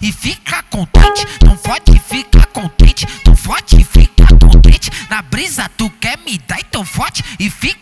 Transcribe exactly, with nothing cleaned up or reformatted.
e fica contente. Tão forte e fica contente, tão forte e fica contente. Na brisa tu quer me dar, e tão forte e fica